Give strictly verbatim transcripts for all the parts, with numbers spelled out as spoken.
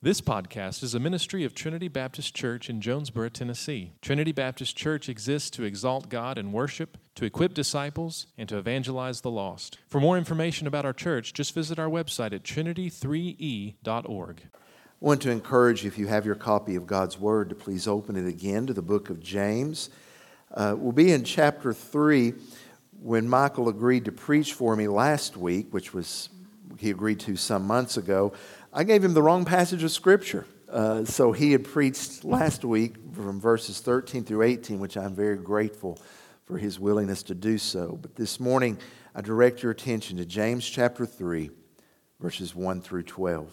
This podcast is a ministry of Trinity Baptist Church in Jonesboro, Tennessee. Trinity Baptist Church exists to exalt God in worship, to equip disciples, and to evangelize the lost. For more information about our church, just visit our website at trinity three e dot org. I want to encourage you, if you have your copy of God's Word, to please open it again to the book of James. Uh, we'll be in chapter three. When Michael agreed to preach for me last week, which was he agreed to some months ago, I gave him the wrong passage of Scripture. Uh, so he had preached last week from verses thirteen through eighteen, which I'm very grateful for his willingness to do so. But this morning, I direct your attention to James chapter three, verses one through twelve.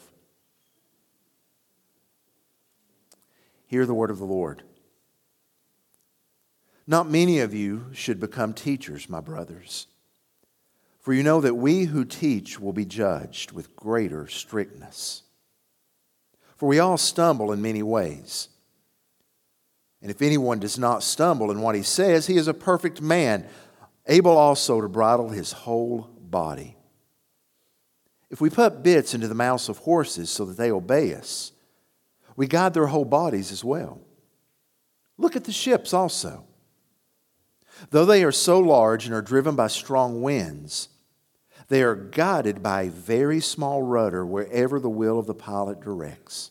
Hear the word of the Lord. Not many of you should become teachers, my brothers, for you know that we who teach will be judged with greater strictness. For we all stumble in many ways. And if anyone does not stumble in what he says, he is a perfect man, able also to bridle his whole body. If we put bits into the mouths of horses so that they obey us, we guide their whole bodies as well. Look at the ships also. Though they are so large and are driven by strong winds, they are guided by a very small rudder wherever the will of the pilot directs.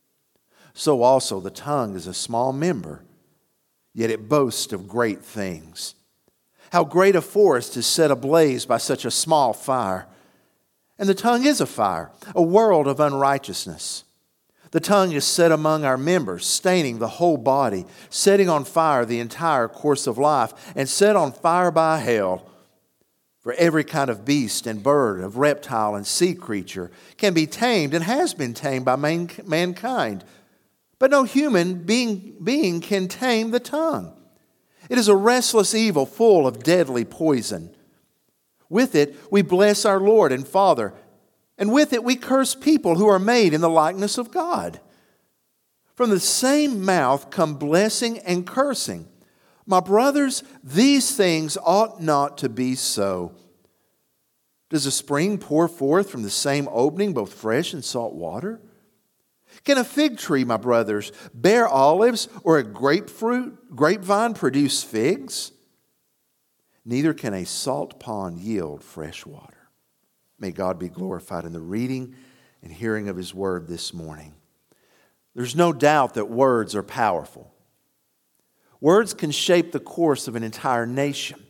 So also the tongue is a small member, yet it boasts of great things. How great a forest is set ablaze by such a small fire. And the tongue is a fire, a world of unrighteousness. The tongue is set among our members, staining the whole body, setting on fire the entire course of life, and set on fire by hell. For every kind of beast and bird, of reptile and sea creature can be tamed and has been tamed by man- mankind. But no human being, being can tame the tongue. It is a restless evil full of deadly poison. With it we bless our Lord and Father, and with it we curse people who are made in the likeness of God. From the same mouth come blessing and cursing. My brothers, these things ought not to be so. Does a spring pour forth from the same opening both fresh and salt water? Can a fig tree, my brothers, bear olives, or a grapefruit, grapevine produce figs? Neither can a salt pond yield fresh water. May God be glorified in the reading and hearing of His word this morning. There's no doubt that words are powerful. Words can shape the course of an entire nation.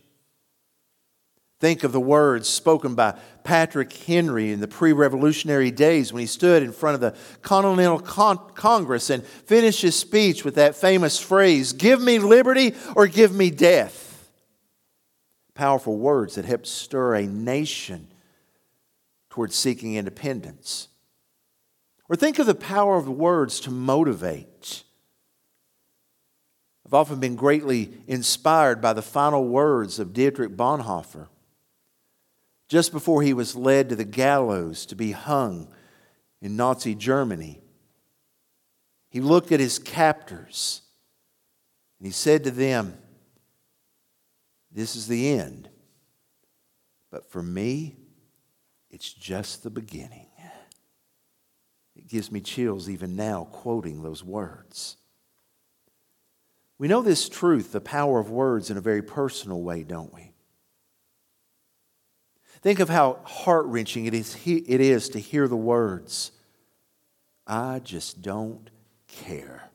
Think of the words spoken by Patrick Henry in the pre-revolutionary days when he stood in front of the Continental Con- Congress and finished his speech with that famous phrase, "Give me liberty or give me death." Powerful words that helped stir a nation towards seeking independence. Or think of the power of the words to motivate. I've often been greatly inspired by the final words of Dietrich Bonhoeffer just before he was led to the gallows to be hung in Nazi Germany. He looked at his captors and he said to them, "This is the end, but for me, it's just the beginning." It gives me chills even now quoting those words. We know this truth, the power of words, in a very personal way, don't we? Think of how heart-wrenching it is, it is to hear the words, "I just don't care."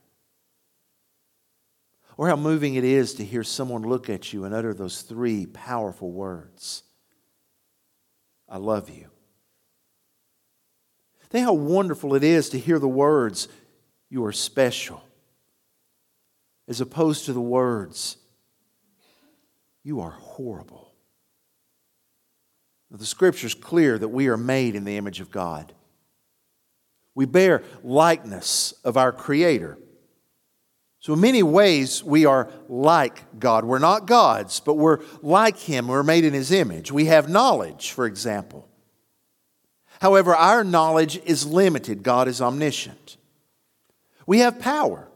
Or how moving it is to hear someone look at you and utter those three powerful words, "I love you." Think how wonderful it is to hear the words, "You are special," as opposed to the words, "You are horrible." Now, the Scripture is clear that we are made in the image of God. We bear likeness of our Creator. So in many ways, we are like God. We're not gods, but we're like Him. We're made in His image. We have knowledge, for example. However, our knowledge is limited. God is omniscient. We have power.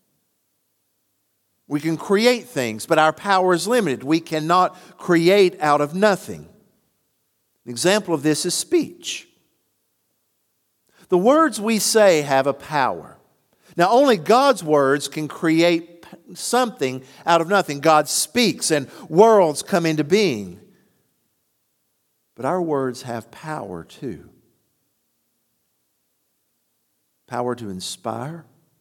We can create things, but our power is limited. We cannot create out of nothing. An example of this is speech. The words we say have a power. Now, only God's words can create something out of nothing. God speaks and worlds come into being. But our words have power too. Power to inspire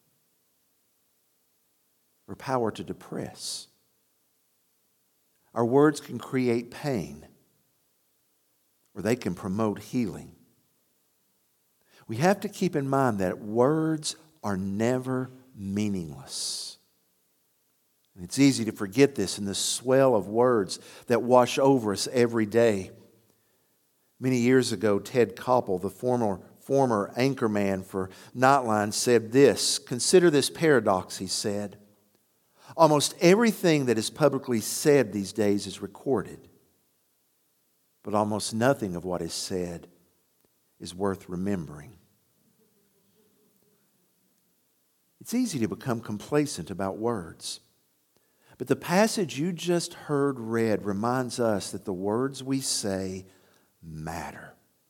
or power to depress. Our words can create pain or they can promote healing. We have to keep in mind that words are never meaningless. And it's easy to forget this in the swell of words that wash over us every day. Many years ago, Ted Koppel, the former, former anchorman for Nightline, said this. Consider this paradox, he said. Almost everything that is publicly said these days is recorded, but almost nothing of what is said is worth remembering. It's easy to become complacent about words. But the passage you just heard read reminds us that the words we say matter.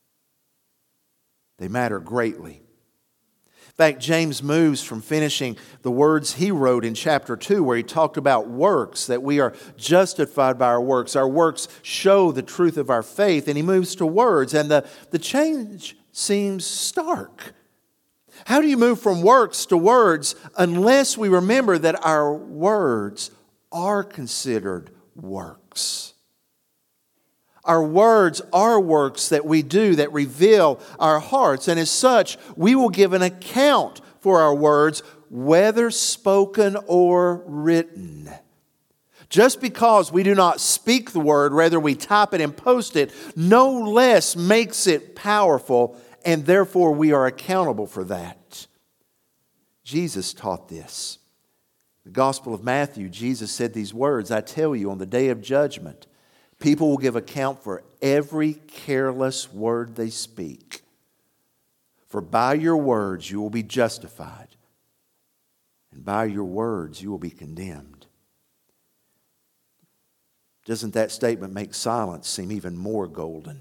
They matter greatly. In fact, James moves from finishing the words he wrote in chapter two, where he talked about works, that we are justified by our works. Our works show the truth of our faith. And he moves to words, and the, the change seems stark. How do you move from works to words unless we remember that our words are considered works? Our words are works that we do that reveal our hearts. And as such, we will give an account for our words, whether spoken or written. Just because we do not speak the word, rather we type it and post it, no less makes it powerful, and therefore we are accountable for that. Jesus taught this. In the Gospel of Matthew, Jesus said these words, I tell you, on the day of judgment, people will give account for every careless word they speak. For by your words you will be justified, and by your words you will be condemned. Doesn't that statement make silence seem even more golden?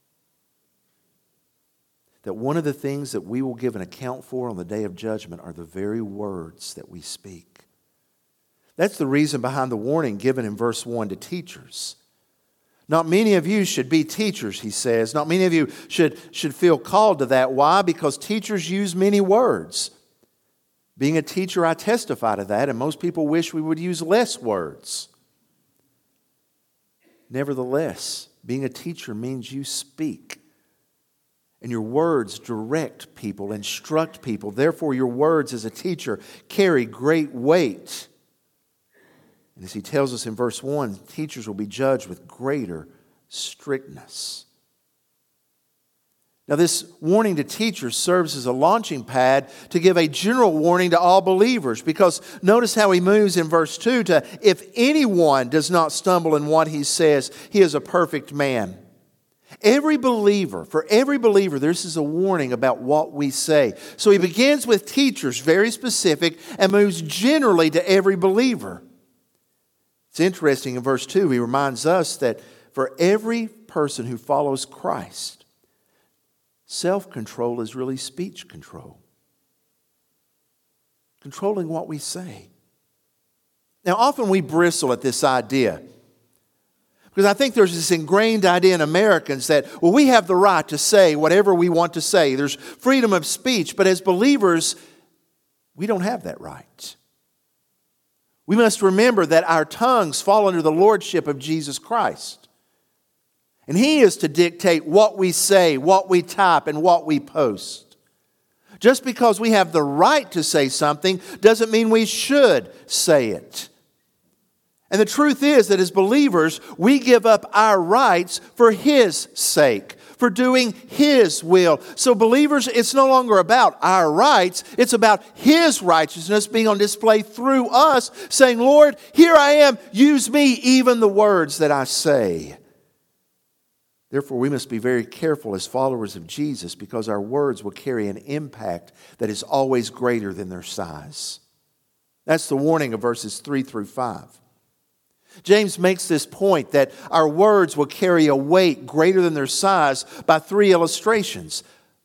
That one of the things that we will give an account for on the day of judgment are the very words that we speak. That's the reason behind the warning given in verse one to teachers. Not many of you should be teachers, he says. Not many of you should, should feel called to that. Why? Because teachers use many words. Being a teacher, I testify to that, and most people wish we would use less words. Nevertheless, being a teacher means you speak. And your words direct people, instruct people. Therefore, your words as a teacher carry great weight. And as he tells us in verse one, teachers will be judged with greater strictness. Now, this warning to teachers serves as a launching pad to give a general warning to all believers. Because notice how he moves in verse two to, if anyone does not stumble in what he says, he is a perfect man. Every believer, for every believer, this is a warning about what we say. So he begins with teachers, very specific, and moves generally to every believer. It's interesting in verse two, he reminds us that for every person who follows Christ, self-control is really speech control. Controlling what we say. Now, often we bristle at this idea. Because I think there's this ingrained idea in Americans that, well, we have the right to say whatever we want to say. There's freedom of speech. But as believers, we don't have that right. We must remember that our tongues fall under the lordship of Jesus Christ. And He is to dictate what we say, what we type, and what we post. Just because we have the right to say something doesn't mean we should say it. And the truth is that as believers, we give up our rights for His sake, for doing His will. So believers, it's no longer about our rights. It's about His righteousness being on display through us, saying, Lord, here I am. Use me, even the words that I say. Therefore, we must be very careful as followers of Jesus, because our words will carry an impact that is always greater than their size. That's the warning of verses three through five. James makes this point that our words will carry a weight greater than their size by three illustrations.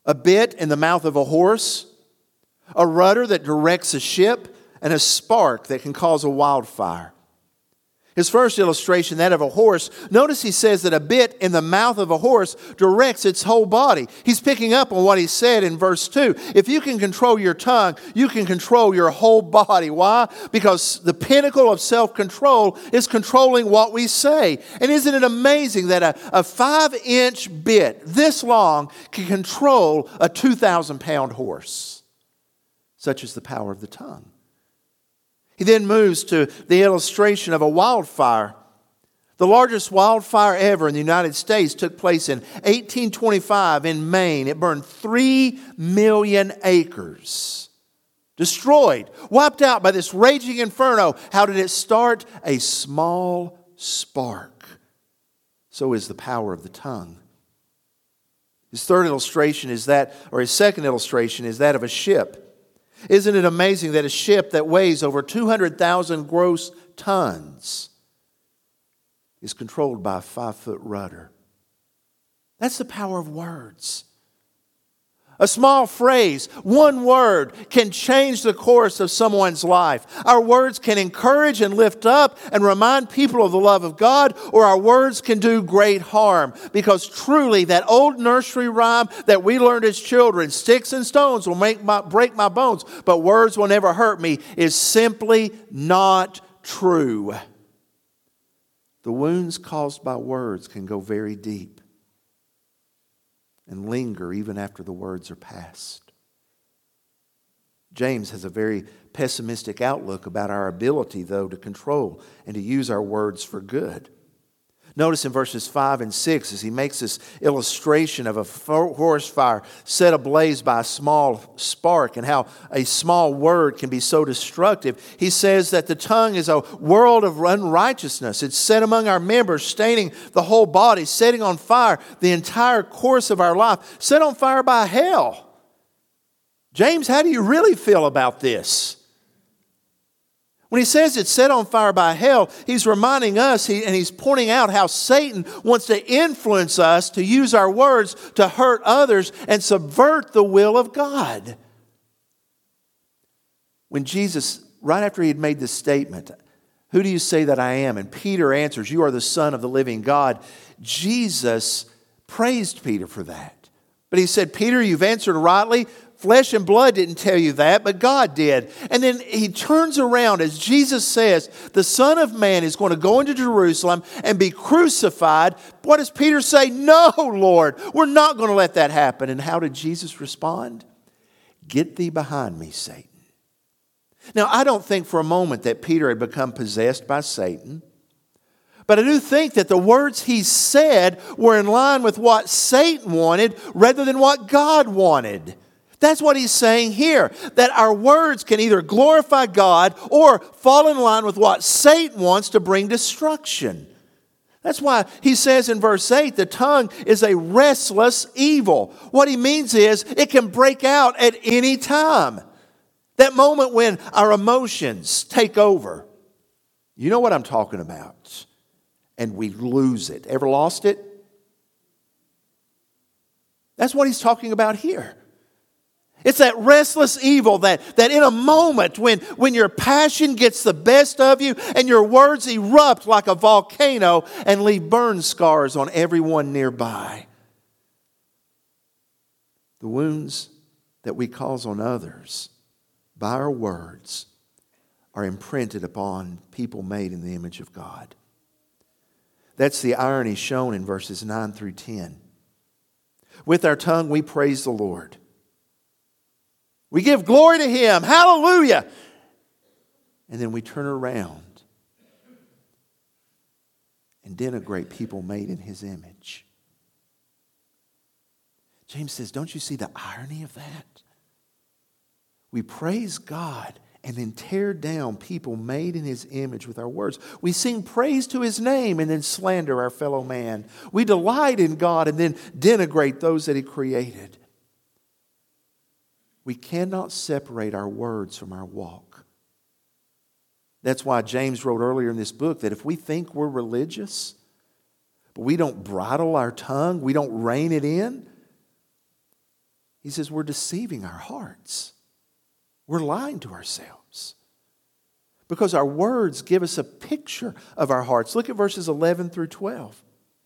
a bit in the mouth of a horse, a rudder that directs a ship, and a spark that can cause a wildfire. His first illustration, that of a horse, notice he says that a bit in the mouth of a horse directs its whole body. He's picking up on what he said in verse two. If you can control your tongue, you can control your whole body. Why? Because the pinnacle of self-control is controlling what we say. And isn't it amazing that a, a five-inch bit this long can control a two thousand pound horse? Such is the power of the tongue. He then moves to the illustration of a wildfire. The largest wildfire ever in the United States took place in eighteen twenty-five in Maine. It burned three million acres. Destroyed, wiped out by this raging inferno. How did it start? A small spark. So is the power of the tongue. His third illustration is that, or his second illustration is that of a ship. Isn't it amazing that a ship that weighs over two hundred thousand gross tons is controlled by a five-foot rudder? That's the power of words. A small phrase, one word, can change the course of someone's life. Our words can encourage and lift up and remind people of the love of God, or our words can do great harm. Because truly, that old nursery rhyme that we learned as children, sticks and stones will make my, break my bones, but words will never hurt me, is simply not true. The wounds caused by words can go very deep and linger even after the words are past. James has a very pessimistic outlook about our ability, though, to control and to use our words for good. Notice in verses five and six, as he makes this illustration of a forest fire set ablaze by a small spark and how a small word can be so destructive, he says that the tongue is a world of unrighteousness. It's set among our members, staining the whole body, setting on fire the entire course of our life, set on fire by hell. James, how do you really feel about this? When he says it's set on fire by hell, he's reminding us he, and he's pointing out how Satan wants to influence us to use our words to hurt others and subvert the will of God. When Jesus, right after he had made this statement, "Who do you say that I am?" and Peter answers, "You are the Son of the living God," Jesus praised Peter for that. But he said, "Peter, you've answered rightly. Flesh and blood didn't tell you that, but God did." And then he turns around as Jesus says, the Son of Man is going to go into Jerusalem and be crucified. What does Peter say? "No, Lord, we're not going to let that happen." And how did Jesus respond? "Get thee behind me, Satan." Now, I don't think for a moment that Peter had become possessed by Satan. But I do think that the words he said were in line with what Satan wanted rather than what God wanted. That's what he's saying here, that our words can either glorify God or fall in line with what Satan wants to bring destruction. That's why he says in verse eight, the tongue is a restless evil. What he means is it can break out at any time. That moment when our emotions take over. You know what I'm talking about. And we lose it. Ever lost it? That's what he's talking about here. It's that restless evil that, that in a moment when, when your passion gets the best of you and your words erupt like a volcano and leave burn scars on everyone nearby. The wounds that we cause on others by our words are imprinted upon people made in the image of God. That's the irony shown in verses nine through ten. With our tongue we praise the Lord. We give glory to Him. Hallelujah. And then we turn around and denigrate people made in His image. James says, don't you see the irony of that? We praise God and then tear down people made in His image with our words. We sing praise to His name and then slander our fellow man. We delight in God and then denigrate those that He created. We cannot separate our words from our walk. That's why James wrote earlier in this book that if we think we're religious, but we don't bridle our tongue, we don't rein it in, He says we're deceiving our hearts. We're lying to ourselves. Because our words give us a picture of our hearts. Look at verses eleven through twelve.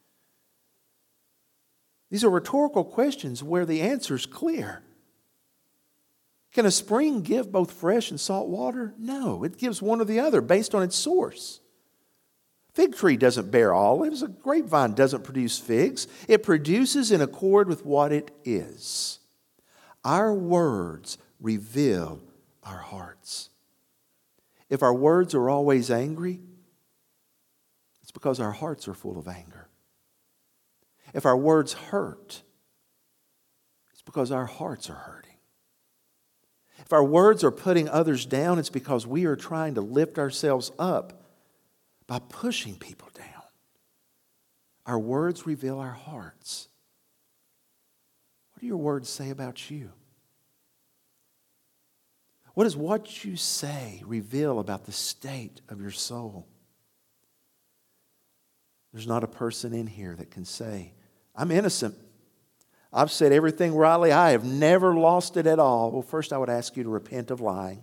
These are rhetorical questions where the answer is clear. Can a spring give both fresh and salt water? No, it gives one or the other based on its source. Fig tree doesn't bear olives. A grapevine doesn't produce figs. It produces in accord with what it is. Our words reveal our hearts. If our words are always angry, it's because our hearts are full of anger. If our words hurt, it's because our hearts are hurting. If our words are putting others down, it's because we are trying to lift ourselves up by pushing people down. Our words reveal our hearts. What do your words say about you? What does what you say reveal about the state of your soul? There's not a person in here that can say, I'm innocent. I've said everything rightly. I have never lost it at all. Well, first I would ask you to repent of lying.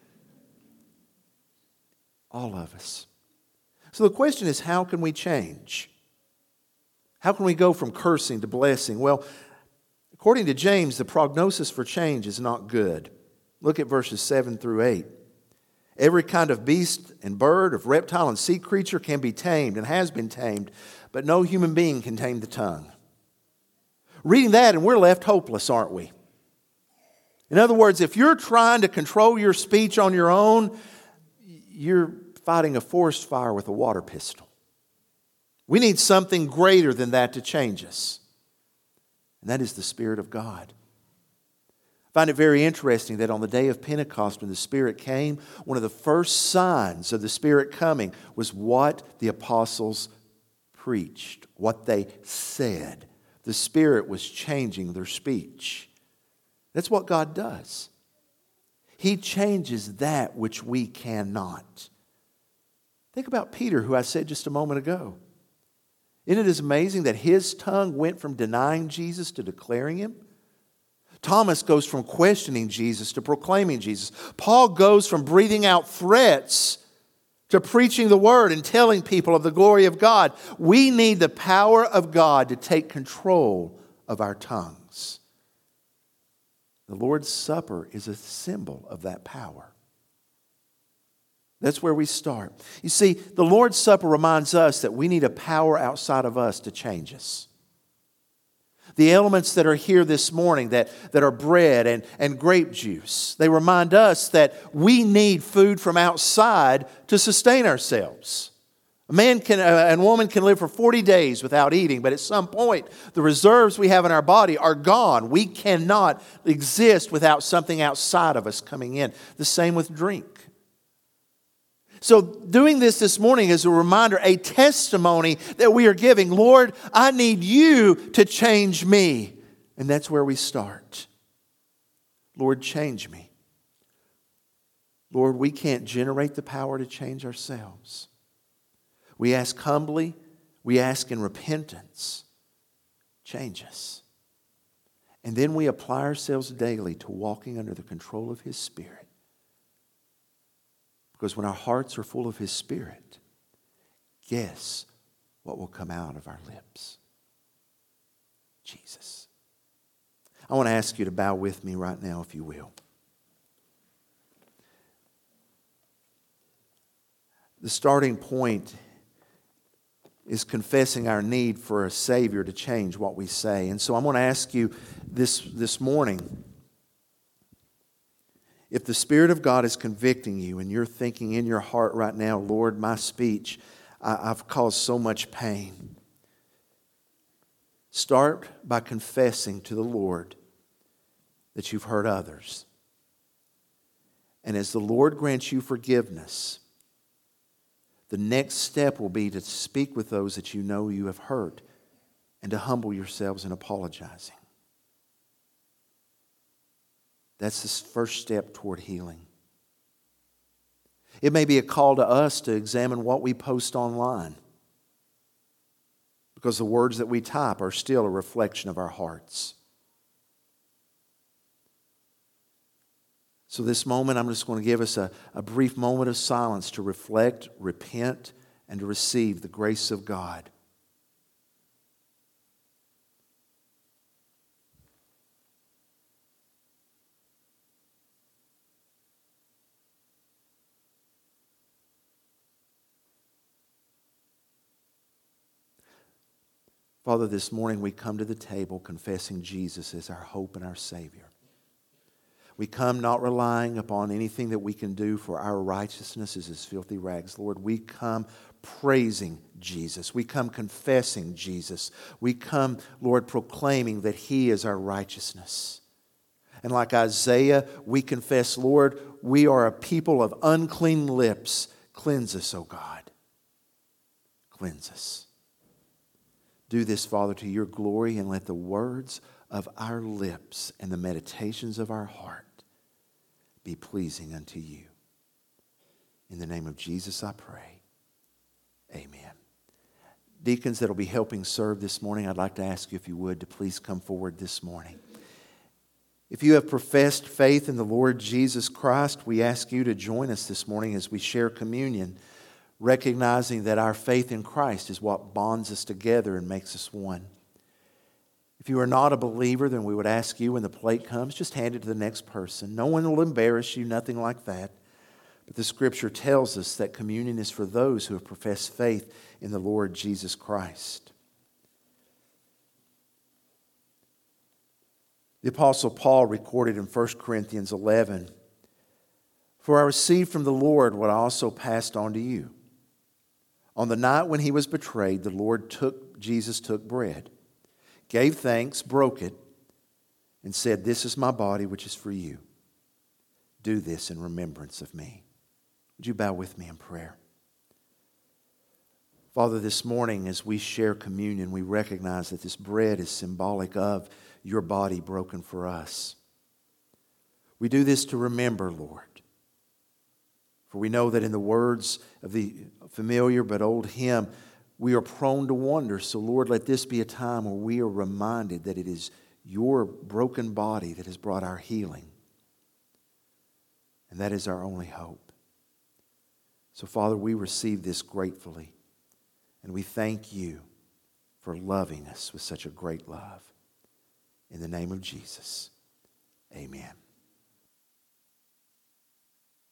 All of us. So the question is, how can we change? How can we go from cursing to blessing? Well, according to James, the prognosis for change is not good. Look at verses seven through eight. Every kind of beast and bird, of reptile and sea creature can be tamed and has been tamed, but no human being can tame the tongue. Reading that and we're left hopeless, aren't we? In other words, if you're trying to control your speech on your own, you're fighting a forest fire with a water pistol. We need something greater than that to change us. And that is the Spirit of God. I find it very interesting that on the day of Pentecost, when the Spirit came, one of the first signs of the Spirit coming was what the apostles preached, what they said. The Spirit was changing their speech. That's what God does. He changes that which we cannot. Think about Peter, who I said just a moment ago. Isn't it amazing that his tongue went from denying Jesus to declaring Him? Thomas goes from questioning Jesus to proclaiming Jesus. Paul goes from breathing out threats to preaching the Word and telling people of the glory of God. We need the power of God to take control of our tongues. The Lord's Supper is a symbol of that power. That's where we start. You see, the Lord's Supper reminds us that we need a power outside of us to change us. The elements that are here this morning, that, that are bread and, and grape juice, they remind us that we need food from outside to sustain ourselves. A man can, and woman can live for forty days without eating, but at some point, the reserves we have in our body are gone. We cannot exist without something outside of us coming in. The same with drink. So doing this this morning is a reminder, a testimony that we are giving. Lord, I need you to change me. And that's where we start. Lord, change me. Lord, we can't generate the power to change ourselves. We ask humbly, we ask in repentance, change us. And then we apply ourselves daily to walking under the control of His Spirit. Because when our hearts are full of His Spirit, guess what will come out of our lips? Jesus. I want to ask you to bow with me right now, if you will. The starting point is confessing our need for a Savior to change what we say. And so I'm going to ask you this, this morning, if the Spirit of God is convicting you and you're thinking in your heart right now, Lord, my speech, I, I've caused so much pain. Start by confessing to the Lord that you've hurt others. And as the Lord grants you forgiveness, the next step will be to speak with those that you know you have hurt and to humble yourselves in apologizing. That's the first step toward healing. It may be a call to us to examine what we post online, because the words that we type are still a reflection of our hearts. So this moment, I'm just going to give us a, a brief moment of silence to reflect, repent, and to receive the grace of God. Father, this morning we come to the table confessing Jesus as our hope and our Savior. We come not relying upon anything that we can do, for our righteousness is as filthy rags. Lord, we come praising Jesus. We come confessing Jesus. We come, Lord, proclaiming that He is our righteousness. And like Isaiah, we confess, Lord, we are a people of unclean lips. Cleanse us, O God. Cleanse us. Do this, Father, to your glory, and let the words of our lips and the meditations of our heart be pleasing unto you. In the name of Jesus I pray. Amen. Deacons that will be helping serve this morning, I'd like to ask you, if you would, to please come forward this morning. If you have professed faith in the Lord Jesus Christ, we ask you to join us this morning as we share communion, recognizing that our faith in Christ is what bonds us together and makes us one. If you are not a believer, then we would ask you, when the plate comes, just hand it to the next person. No one will embarrass you, nothing like that. But the Scripture tells us that communion is for those who have professed faith in the Lord Jesus Christ. The Apostle Paul recorded in First Corinthians eleven, "For I received from the Lord what I also passed on to you. On the night when he was betrayed, the Lord took, Jesus took bread, gave thanks, broke it, and said, 'This is my body, which is for you. Do this in remembrance of me.'" Would you bow with me in prayer? Father, this morning as we share communion, we recognize that this bread is symbolic of your body broken for us. We do this to remember, Lord. For we know that in the words of the familiar but old hymn, we are prone to wonder. So, Lord, let this be a time where we are reminded that it is your broken body that has brought our healing. And that is our only hope. So, Father, we receive this gratefully. And we thank you for loving us with such a great love. In the name of Jesus, amen.